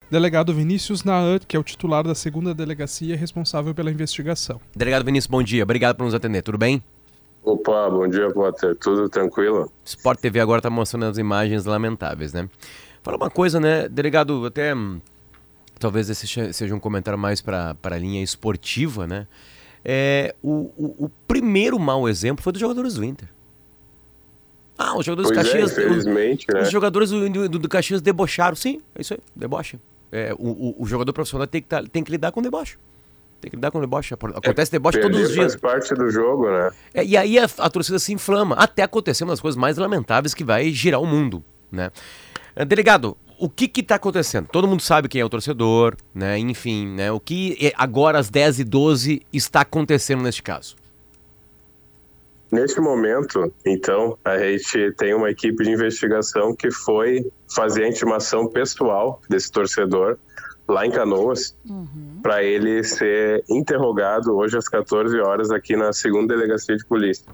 Delegado Vinícius Nahant, que é o titular da 2ª Delegacia responsável pela investigação. Delegado Vinícius, bom dia. Obrigado por nos atender. Tudo bem? Opa, bom dia, Potter. Tudo tranquilo? Sport TV agora está mostrando as imagens lamentáveis, né? Fala uma coisa, né, delegado, até talvez esse seja um comentário mais para a linha esportiva, né? O primeiro mau exemplo foi dos jogadores do Inter. Os jogadores do Caxias... infelizmente, né? Os jogadores do Caxias debocharam. Sim, é isso aí, deboche. O jogador profissional tem que lidar com deboche. Tem que lidar com deboche. Acontece deboche todos os dias. Faz parte do jogo, né? E aí a torcida se inflama. Até acontecer uma das coisas mais lamentáveis que vai girar o mundo, né? Delegado, o que está acontecendo? Todo mundo sabe quem é o torcedor, né? Enfim, né? O que agora às 10h12 está acontecendo neste caso? Neste momento, então, a gente tem uma equipe de investigação que foi fazer a intimação pessoal desse torcedor lá em Canoas, para ele ser interrogado hoje às 14 horas aqui na 2ª Delegacia de Polícia.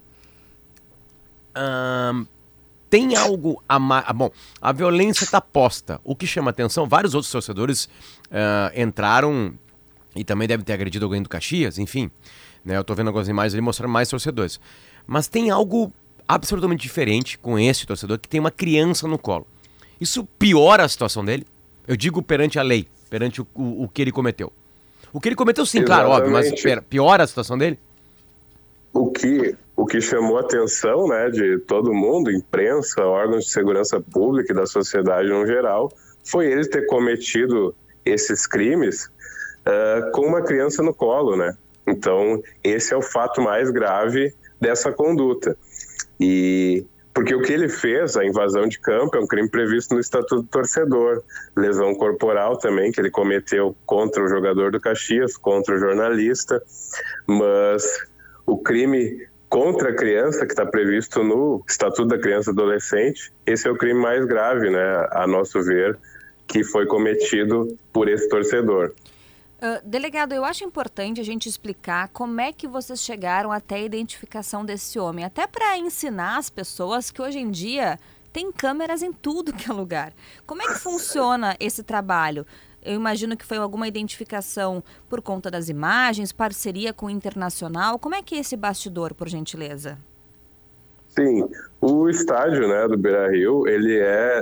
Tem algo bom, a violência está posta. O que chama atenção, vários outros torcedores entraram e também devem ter agredido alguém do Caxias, enfim. Né, eu tô vendo algumas imagens ali mostrando mais torcedores. Mas tem algo absolutamente diferente com esse torcedor que tem uma criança no colo. Isso piora a situação dele? Eu digo perante a lei, perante o que ele cometeu. O que ele cometeu sim, Exatamente. Claro, óbvio, mas piora a situação dele? O que chamou a atenção, né, de todo mundo, imprensa, órgãos de segurança pública e da sociedade no geral, foi ele ter cometido esses crimes com uma criança no colo, né? Então, esse é o fato mais grave dessa conduta. Porque o que ele fez, a invasão de campo, é um crime previsto no Estatuto do Torcedor. Lesão corporal também, que ele cometeu contra o jogador do Caxias, contra o jornalista. Mas o crime contra a criança, que está previsto no Estatuto da Criança e Adolescente, esse é o crime mais grave, né, a nosso ver, que foi cometido por esse torcedor. Delegado, eu acho importante a gente explicar como é que vocês chegaram até a identificação desse homem, até para ensinar as pessoas que hoje em dia tem câmeras em tudo que é lugar. Como é que funciona esse trabalho? Eu imagino que foi alguma identificação por conta das imagens, parceria com o Internacional. Como é que é esse bastidor, por gentileza? Sim, o estádio, né, do Beira-Rio, ele é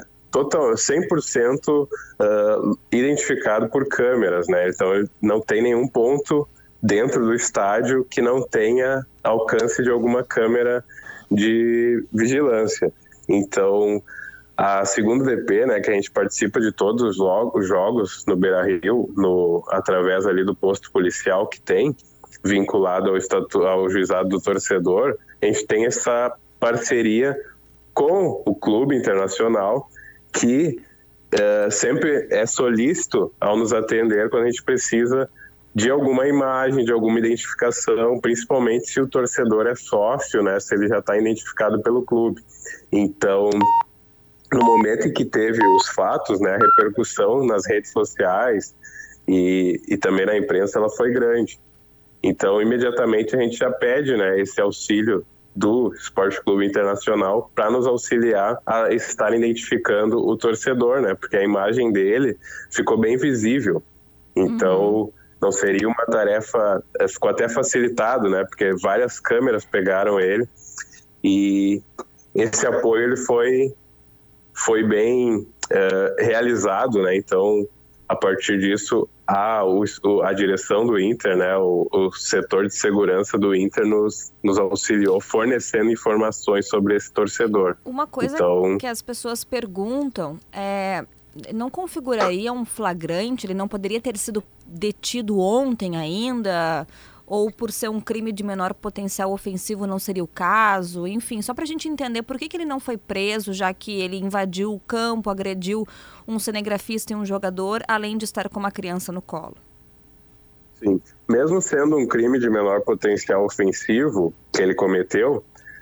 100% identificado por câmeras, né? Então não tem nenhum ponto dentro do estádio que não tenha alcance de alguma câmera de vigilância. Então a 2ª DP, né, que a gente participa de todos os jogos no Beira-Rio, através ali do posto policial que tem, vinculado ao juizado do torcedor, a gente tem essa parceria com o Clube Internacional, que sempre é solícito ao nos atender quando a gente precisa de alguma imagem, de alguma identificação, principalmente se o torcedor é sócio, né, se ele já está identificado pelo clube. Então, no momento em que teve os fatos, né, a repercussão nas redes sociais e também na imprensa, ela foi grande. Então, imediatamente a gente já pede, né, esse auxílio do Esporte Clube Internacional para nos auxiliar a estar identificando o torcedor, né? Porque a imagem dele ficou bem visível. Então, não seria uma tarefa... Ficou até facilitado, né? Porque várias câmeras pegaram ele e esse apoio ele foi bem realizado, né? Então, a partir disso, a direção do Inter, né, o setor de segurança do Inter nos auxiliou fornecendo informações sobre esse torcedor. Uma coisa que as pessoas perguntam não configuraria um flagrante? Ele não poderia ter sido detido ontem ainda? Ou por ser um crime de menor potencial ofensivo não seria o caso? Enfim, só para a gente entender por que ele não foi preso, já que ele invadiu o campo, agrediu um cinegrafista e um jogador, além de estar com uma criança no colo. Sim, mesmo sendo um crime de menor potencial ofensivo que ele cometeu,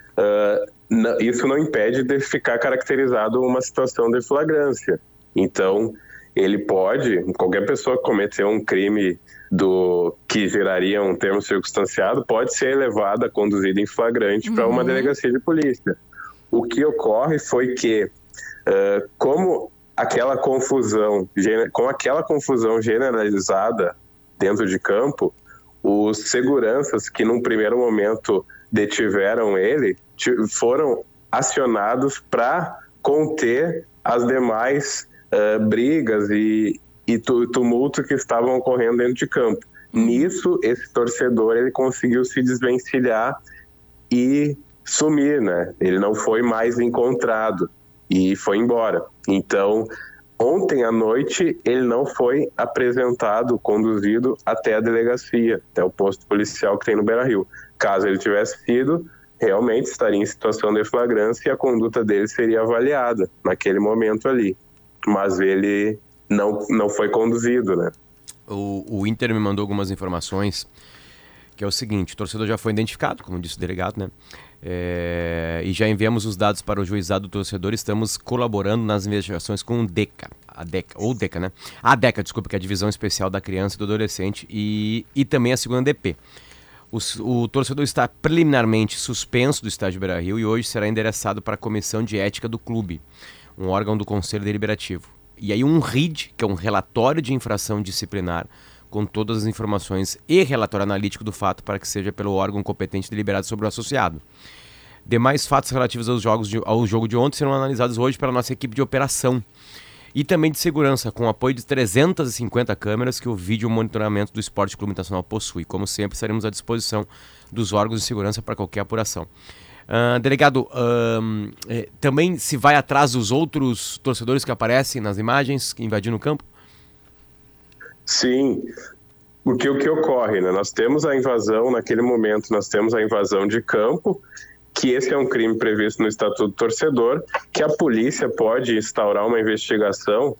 isso não impede de ficar caracterizado uma situação de flagrância. Então, qualquer pessoa que cometeu um crime que geraria um termo circunstanciado pode ser levada, conduzida em flagrante para uma delegacia de polícia. O que ocorre foi que, como aquela confusão, com aquela confusão generalizada dentro de campo, os seguranças que num primeiro momento detiveram ele foram acionados para conter as demais brigas e tumulto que estavam ocorrendo dentro de campo. Nisso, esse torcedor ele conseguiu se desvencilhar e sumir, né? Ele não foi mais encontrado e foi embora. Então, ontem à noite, ele não foi apresentado, conduzido até a delegacia, até o posto policial que tem no Beira-Rio. Caso ele tivesse sido, realmente estaria em situação de flagrância e a conduta dele seria avaliada naquele momento ali. Mas ele não foi conduzido, né? O Inter me mandou algumas informações, que é o seguinte: o torcedor já foi identificado, como disse o delegado, né? E já enviamos os dados para o juizado do torcedor. Estamos colaborando nas investigações com o DECA, né? A DECA, desculpa, que é a Divisão Especial da Criança e do Adolescente, e também a segunda DP. O torcedor está preliminarmente suspenso do estádio Beira-Rio e hoje será endereçado para a Comissão de Ética do clube, um órgão do Conselho Deliberativo. E aí um RID, que é um relatório de infração disciplinar, com todas as informações e relatório analítico do fato para que seja pelo órgão competente deliberado sobre o associado. Demais fatos relativos ao jogo de ontem serão analisados hoje pela nossa equipe de operação e também de segurança, com o apoio de 350 câmeras que o vídeo monitoramento do Esporte Clube Internacional possui. Como sempre, estaremos à disposição dos órgãos de segurança para qualquer apuração. Delegado, também se vai atrás dos outros torcedores que aparecem nas imagens, invadindo o campo? Sim, porque o que ocorre, né? Nós temos a invasão, naquele momento nós temos a invasão de campo, que esse é um crime previsto no Estatuto do Torcedor, que a polícia pode instaurar uma investigação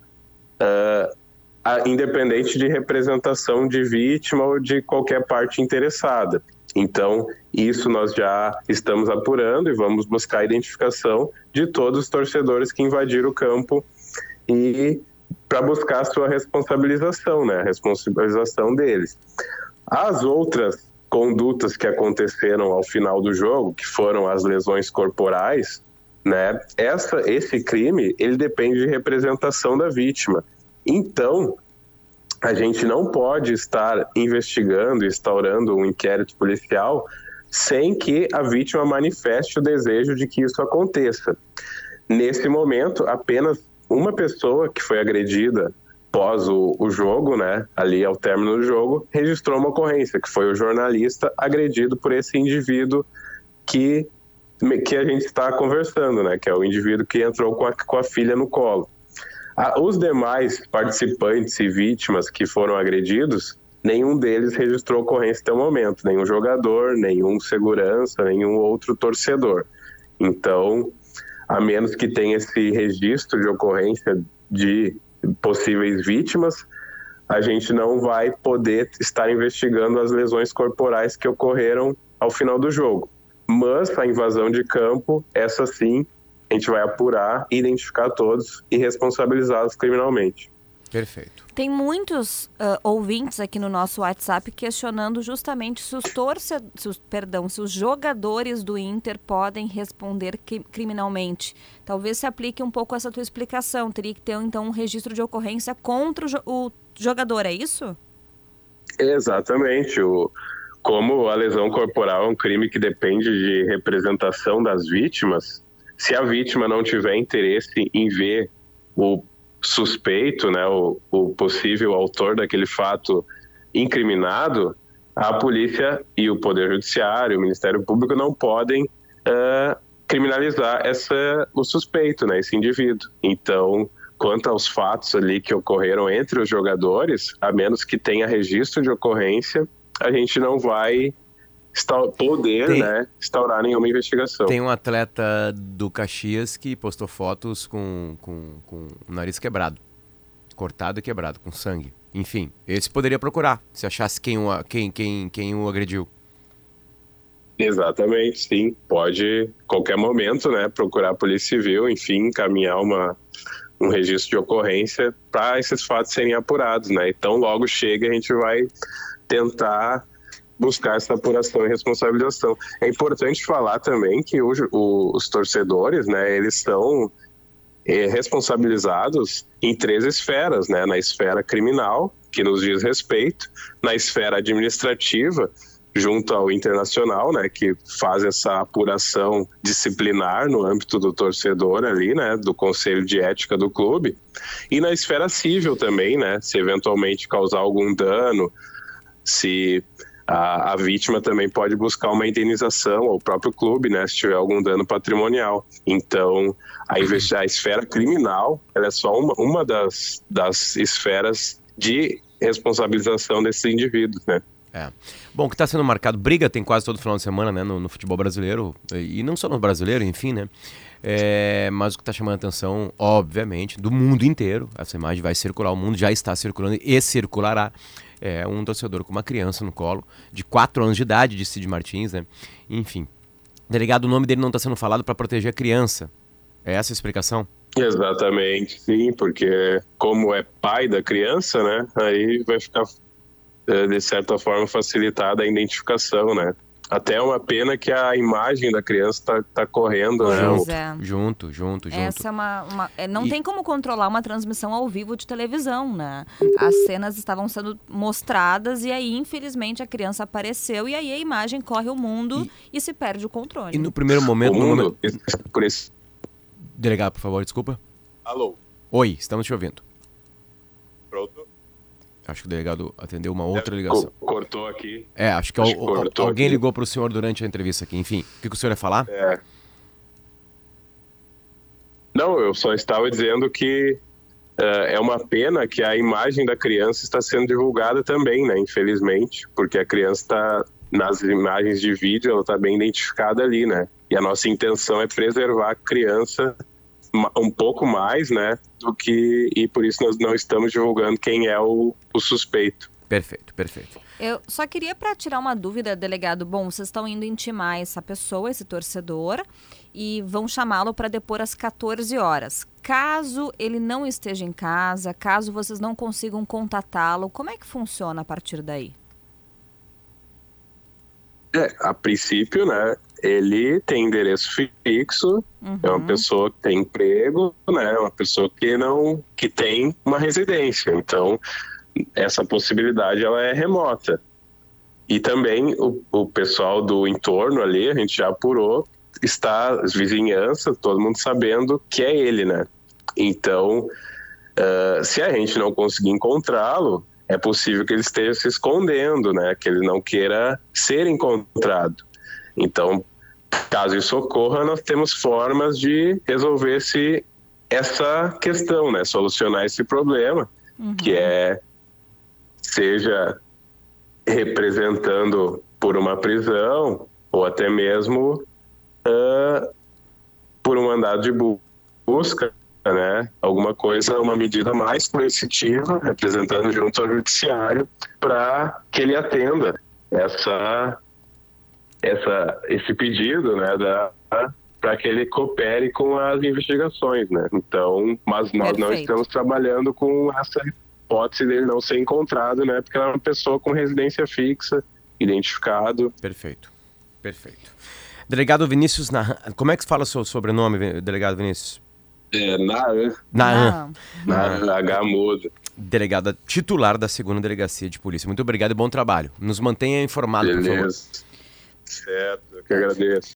independente de representação de vítima ou de qualquer parte interessada. Então, isso nós já estamos apurando e vamos buscar a identificação de todos os torcedores que invadiram o campo e para buscar a sua responsabilização, né? A responsabilização deles. As outras condutas que aconteceram ao final do jogo, que foram as lesões corporais, né? Esse crime, ele depende de representação da vítima. Então, a gente não pode estar investigando, instaurando um inquérito policial sem que a vítima manifeste o desejo de que isso aconteça. Nesse momento, apenas uma pessoa que foi agredida após o jogo, né, ali ao término do jogo, registrou uma ocorrência, que foi o jornalista agredido por esse indivíduo que a gente está conversando, né, que é o indivíduo que entrou com a filha no colo. Os demais participantes e vítimas que foram agredidos, nenhum deles registrou ocorrência até o momento, nenhum jogador, nenhum segurança, nenhum outro torcedor. Então, a menos que tenha esse registro de ocorrência de possíveis vítimas, a gente não vai poder estar investigando as lesões corporais que ocorreram ao final do jogo. Mas a invasão de campo, essa sim, a gente vai apurar, identificar todos e responsabilizá-los criminalmente. Perfeito. Tem muitos ouvintes aqui no nosso WhatsApp questionando justamente se os jogadores do Inter podem responder criminalmente. Talvez se aplique um pouco essa tua explicação. Teria que ter, então, um registro de ocorrência contra o jogador, é isso? Exatamente. Como a lesão corporal é um crime que depende de representação das vítimas, se a vítima não tiver interesse em ver o suspeito, né, o possível autor daquele fato incriminado, a polícia e o Poder Judiciário, o Ministério Público não podem criminalizar o suspeito, né, esse indivíduo. Então, quanto aos fatos ali que ocorreram entre os jogadores, a menos que tenha registro de ocorrência, a gente não vai poder instaurar nenhuma investigação. Tem um atleta do Caxias que postou fotos com o nariz quebrado, cortado e quebrado, com sangue. Enfim, esse poderia procurar, se achasse quem o agrediu. Exatamente, sim. Pode, qualquer momento, né, procurar a Polícia Civil, enfim, encaminhar um registro de ocorrência para esses fatos serem apurados, né? Então, logo chega, a gente vai tentar buscar essa apuração e responsabilização. É importante falar também que os torcedores, né, eles são responsabilizados em 3 esferas, né? Na esfera criminal, que nos diz respeito, na esfera administrativa, junto ao internacional, né, que faz essa apuração disciplinar no âmbito do torcedor ali, né, do conselho de ética do clube, e na esfera civil também, né, se eventualmente causar algum dano, se a vítima também pode buscar uma indenização ao próprio clube, né, se tiver algum dano patrimonial. Então, a esfera criminal, ela é só uma das esferas de responsabilização desses indivíduos, né. Bom, o que está sendo marcado, briga tem quase todo final de semana, né, no futebol brasileiro, e não só no brasileiro, enfim, né, mas o que está chamando a atenção, obviamente, do mundo inteiro, essa imagem vai circular, o mundo já está circulando e circulará, um torcedor com uma criança no colo, de 4 anos de idade, de Cid Martins, né, enfim. Delegado, o nome dele não está sendo falado para proteger a criança, é essa a explicação? Exatamente, sim, porque como é pai da criança, né, aí vai ficar de certa forma facilitada a identificação, né? Até é uma pena que a imagem da criança tá correndo, né? Junto. Essa é não tem como controlar uma transmissão ao vivo de televisão, né? As cenas estavam sendo mostradas e aí, infelizmente, a criança apareceu e aí a imagem corre o mundo e se perde o controle. E no primeiro momento... Por esse... Delegado, por favor, desculpa. Alô? Oi, estamos te ouvindo. Pronto? Acho que o delegado atendeu uma outra ligação. Cortou aqui. Acho que alguém ligou para o senhor durante a entrevista aqui. Enfim, o que o senhor ia falar? Não, eu só estava dizendo que é uma pena que a imagem da criança está sendo divulgada também, né? Infelizmente, porque a criança está, nas imagens de vídeo, ela está bem identificada ali, né? E a nossa intenção é preservar a criança um pouco mais, né, e por isso nós não estamos divulgando quem é o suspeito. Perfeito. Eu só queria, para tirar uma dúvida, delegado, bom, vocês estão indo intimar essa pessoa, esse torcedor, e vão chamá-lo para depor às 14 horas. Caso ele não esteja em casa, caso vocês não consigam contatá-lo, como é que funciona a partir daí? A princípio, né, ele tem endereço fixo, é uma pessoa que tem emprego, né, uma pessoa que tem uma residência. Então, essa possibilidade ela é remota. E também o pessoal do entorno ali, a gente já apurou, está as vizinhanças, todo mundo sabendo que é ele, né? Então, se a gente não conseguir encontrá-lo, é possível que ele esteja se escondendo, né? Que ele não queira ser encontrado. Então, caso isso ocorra, nós temos formas de resolver essa questão, né? Solucionar esse problema, que seja representando por uma prisão ou até mesmo por um mandado de busca, né? Alguma coisa, uma medida mais coercitiva, representando junto ao judiciário, para que ele atenda esse pedido, né? Para que ele coopere com as investigações, né? Então, mas nós não estamos trabalhando com essa hipótese dele não ser encontrado, né? Porque ela é uma pessoa com residência fixa, identificado. Perfeito. Delegado Vinícius Nahan, como é que se fala o seu sobrenome, delegado Vinícius? Nahan. H mudo. Delegada titular da 2ª Delegacia de Polícia. Muito obrigado e bom trabalho. Nos mantenha informado, por favor. Certo, eu que agradeço.